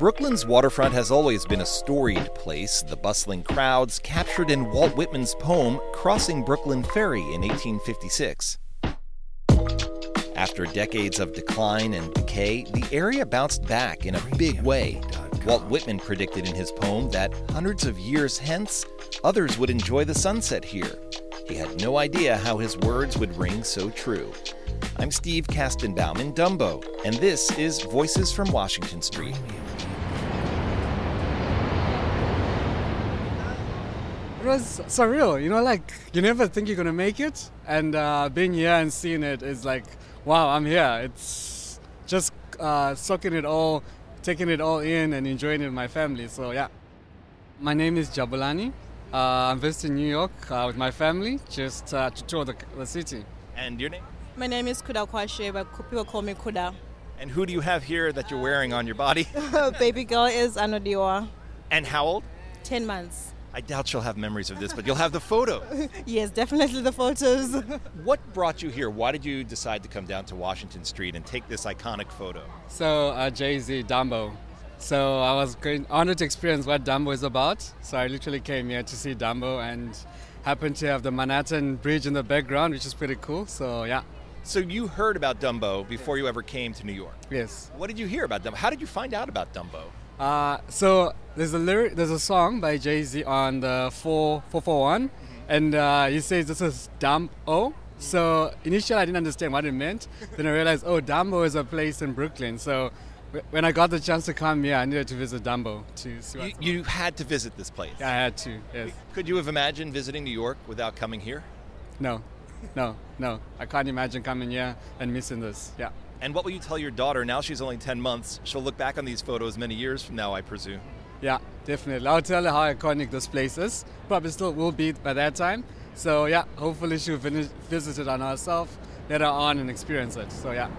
Brooklyn's waterfront has always been a storied place, the bustling crowds captured in Walt Whitman's poem Crossing Brooklyn Ferry in 1856. After decades of decline and decay, the area bounced back in a big way. Walt Whitman predicted in his poem that hundreds of years hence, others would enjoy the sunset here. He had no idea how his words would ring so true. I'm Steve Kastenbaum in Dumbo, and this is Voices from Washington Street. It was surreal, you never think you're going to make it. And being here and seeing it is like, wow, I'm here. It's just soaking it all, taking it all in and enjoying it with my family. So, yeah. My name is Jabulani. I'm visiting New York with my family just to tour the city. And your name? My name is Kuda Kwashe, but people call me Kuda. And who do you have here that you're wearing on your body? Baby girl is Anodiwa. And how old? 10 months. I doubt she'll have memories of this, but you'll have the photo. Yes, definitely the photos. What brought you here? Why did you decide to come down to Washington Street and take this iconic photo? So, Jay-Z, Dumbo. So I was honored to experience what Dumbo is about. So I literally came here to see Dumbo and happened to have the Manhattan Bridge in the background, which is pretty cool. So, yeah. So you heard about Dumbo before you ever came to New York? Yes. What did you hear about Dumbo? How did you find out about Dumbo? So there's a song by Jay-Z on the 441, and he says this is Dumbo. So initially I didn't understand what it meant. Then I realized, Dumbo is a place in Brooklyn. So when I got the chance to come here, I needed to visit Dumbo to see what you had to visit this place? Yeah, I had to, yes. Could you have imagined visiting New York without coming here? No. I can't imagine coming here and missing this, yeah. And what will you tell your daughter now she's only 10 months? She'll look back on these photos many years from now, I presume. Yeah, definitely. I'll tell her how iconic this place is. Probably still will be by that time. So yeah, hopefully she'll visit it on herself later on and experience it. So yeah.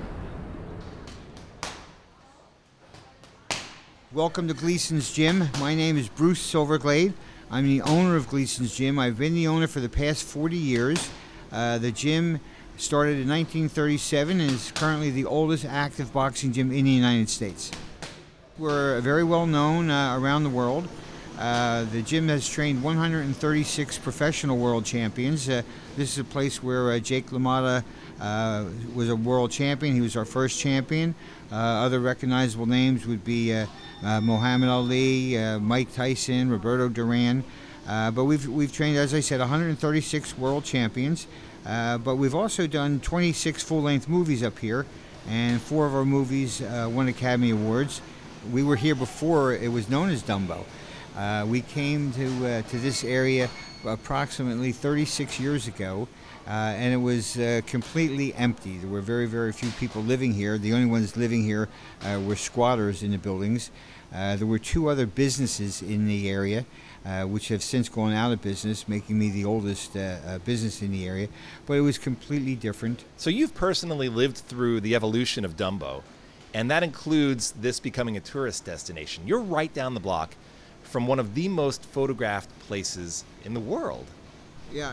Welcome to Gleason's Gym. My name is Bruce Silverglade. I'm the owner of Gleason's Gym. I've been the owner for the past 40 years. The gym started in 1937 and is currently the oldest active boxing gym in the United States. We're very well known around the world. The gym has trained 136 professional world champions. This is a place where Jake LaMotta was a world champion. He was our first champion. Other recognizable names would be Muhammad Ali, Mike Tyson, Roberto Duran. But we've trained, as I said, 136 world champions. But we've also done 26 full-length movies up here, and 4 of our movies won Academy Awards. We were here before it was known as Dumbo. We came to this area approximately 36 years ago, and it was completely empty. There were very, very few people living here. The only ones living here were squatters in the buildings. There were 2 other businesses in the area, which have since gone out of business, making me the oldest business in the area. But it was completely different. So you've personally lived through the evolution of Dumbo, and that includes this becoming a tourist destination. You're right down the block from one of the most photographed places in the world. Yeah,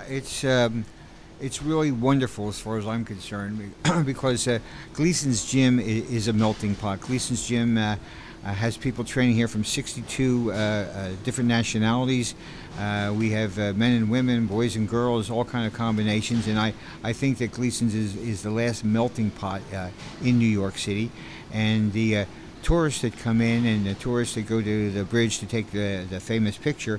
it's really wonderful as far as I'm concerned because Gleason's Gym is a melting pot. Gleason's Gym has people training here from 62 different nationalities. We have men and women, boys and girls, all kind of combinations. And I think that Gleason's is the last melting pot in New York City. And the tourists that come in and the tourists that go to the bridge to take the famous picture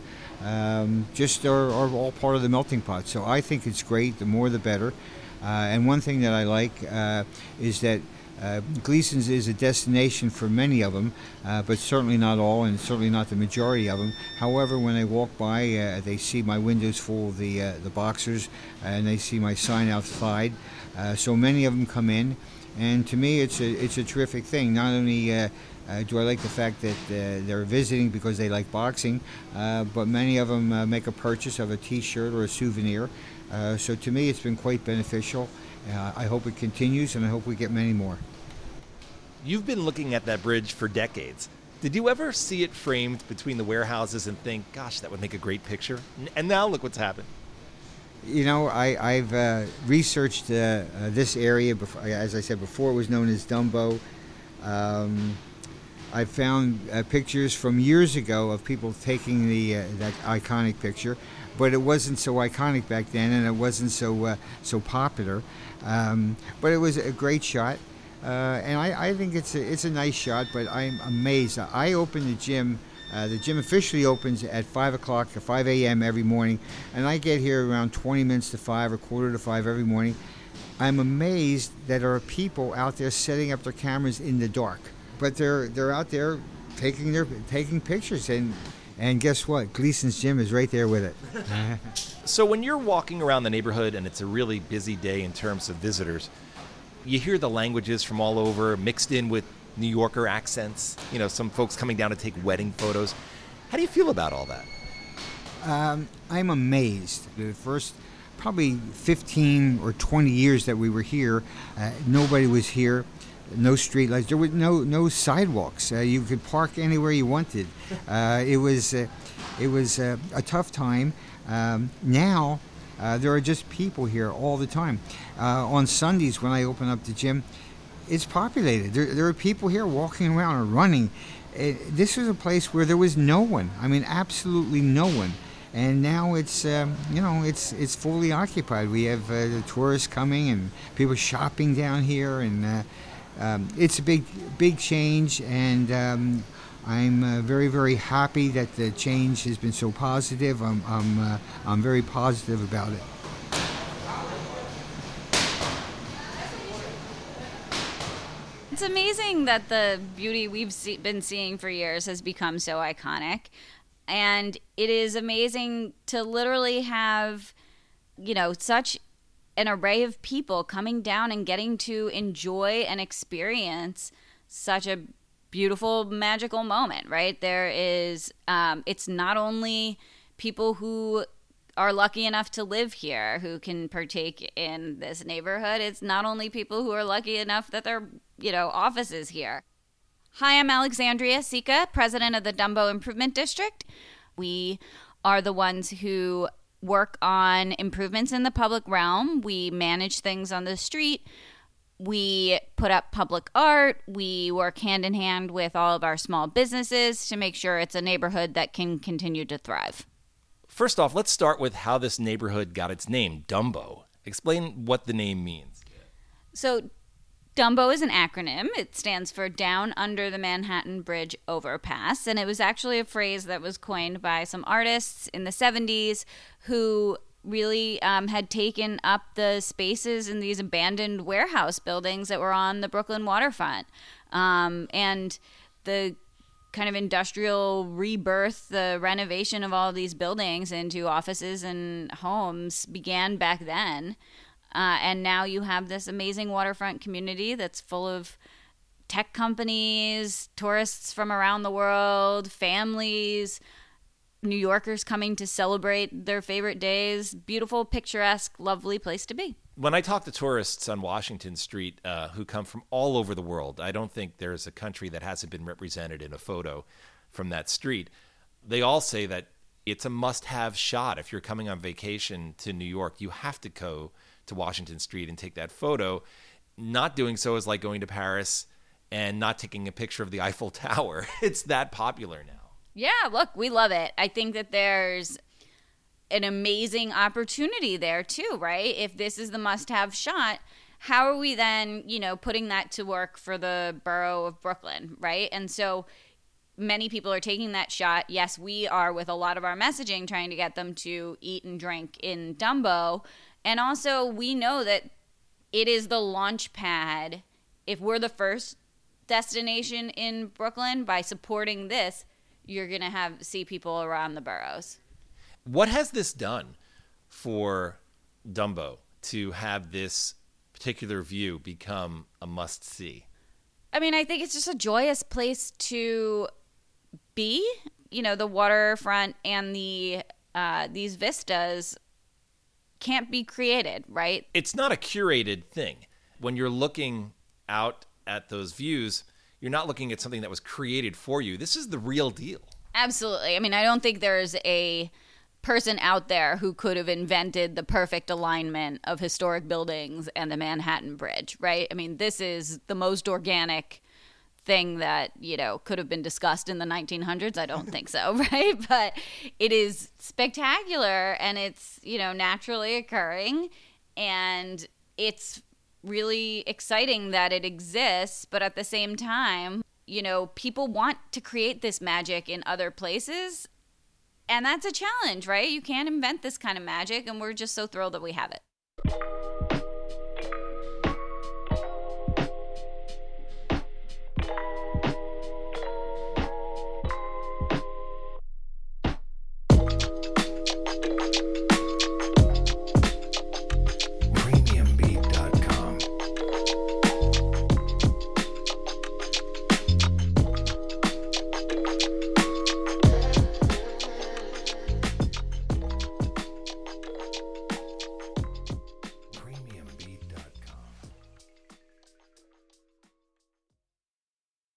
just are all part of the melting pot. So I think it's great. The more the better. And one thing that I like is that Gleason's is a destination for many of them, but certainly not all, and certainly not the majority of them. However, when they walk by, they see my windows full of the boxers, and they see my sign outside. So many of them come in, and to me, it's a terrific thing. Not only do I like the fact that they're visiting because they like boxing, but many of them make a purchase of a T-shirt or a souvenir. So to me, it's been quite beneficial. I hope it continues, and I hope we get many more. You've been looking at that bridge for decades. Did you ever see it framed between the warehouses and think, gosh, that would make a great picture? And now look what's happened. You know, I've researched this area, before, as I said before, it was known as Dumbo. I found pictures from years ago of people taking that iconic picture, but it wasn't so iconic back then, and it wasn't so popular. But it was a great shot, and I think it's a nice shot. But I'm amazed. I open the gym. The gym officially opens at 5 o'clock, 5 a.m. every morning, and I get here around 20 minutes to 5 or quarter to 5 every morning. I'm amazed that there are people out there setting up their cameras in the dark, but they're out there taking pictures, and guess what? Gleason's Gym is right there with it. So when you're walking around the neighborhood and it's a really busy day in terms of visitors, you hear the languages from all over mixed in with New Yorker accents, some folks coming down to take wedding photos. How do you feel about all that? I'm amazed. The first probably 15 or 20 years that we were here, nobody was here, no street lights, there were no sidewalks. You could park anywhere you wanted. It was a tough time. Now there are just people here all the time. On Sundays when I open up the gym, it's populated. There are people here walking around or running. This was a place where there was no one. I mean, absolutely no one. And now it's it's fully occupied. We have the tourists coming and people shopping down here, and it's a big change. And I'm very, very happy that the change has been so positive. I'm very positive about it. It's amazing that the beauty we've been seeing for years has become so iconic. And it is amazing to literally have, such an array of people coming down and getting to enjoy and experience such a beautiful, magical moment, right? There is, it's not only people who are lucky enough to live here who can partake in this neighborhood. It's not only people who are lucky enough that their, offices here. Hi, I'm Alexandria Sika, president of the Dumbo Improvement District. We are the ones who work on improvements in the public realm. We manage things on the street. We put up public art. We work hand in hand with all of our small businesses to make sure it's a neighborhood that can continue to thrive. First off, let's start with how this neighborhood got its name, Dumbo. Explain what the name means. So Dumbo is an acronym. It stands for Down Under the Manhattan Bridge Overpass, and it was actually a phrase that was coined by some artists in the 70s who really had taken up the spaces in these abandoned warehouse buildings that were on the Brooklyn waterfront. And the kind of industrial rebirth, the renovation of all of these buildings into offices and homes began back then. And now you have this amazing waterfront community that's full of tech companies, tourists from around the world, families, New Yorkers coming to celebrate their favorite days. Beautiful, picturesque, lovely place to be. When I talk to tourists on Washington Street who come from all over the world, I don't think there's a country that hasn't been represented in a photo from that street. They all say that it's a must-have shot. If you're coming on vacation to New York, you have to go to Washington Street and take that photo. Not doing so is like going to Paris and not taking a picture of the Eiffel Tower. It's that popular now. Yeah, look, we love it. I think that there's an amazing opportunity there too, right? If this is the must-have shot, how are we then, putting that to work for the borough of Brooklyn, right? And so many people are taking that shot. Yes, we are with a lot of our messaging trying to get them to eat and drink in Dumbo. And also we know that it is the launch pad. If we're the first destination in Brooklyn, by supporting this, you're going to see people around the boroughs. What has this done for Dumbo to have this particular view become a must-see? I mean, I think it's just a joyous place to be. The waterfront and these vistas can't be created, right? It's not a curated thing. When you're looking out at those views, you're not looking at something that was created for you. This is the real deal. Absolutely. I mean, I don't think there's a person out there who could have invented the perfect alignment of historic buildings and the Manhattan Bridge, right? I mean, this is the most organic thing that, could have been discussed in the 1900s. I don't think so, right? But it is spectacular, and it's, naturally occurring, and it's really exciting that it exists. But at the same time, people want to create this magic in other places, and that's a challenge, right? You can't invent this kind of magic, and we're just so thrilled that we have it.